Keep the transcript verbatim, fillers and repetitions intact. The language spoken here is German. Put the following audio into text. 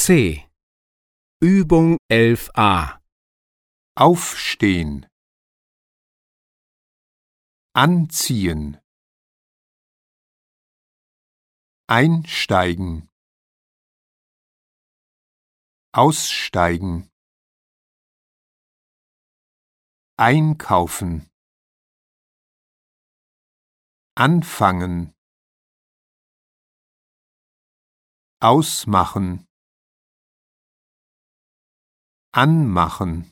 C. Übung elf a. Aufstehen. Anziehen. Einsteigen. Aussteigen. Einkaufen. Anfangen. Ausmachen. Anmachen.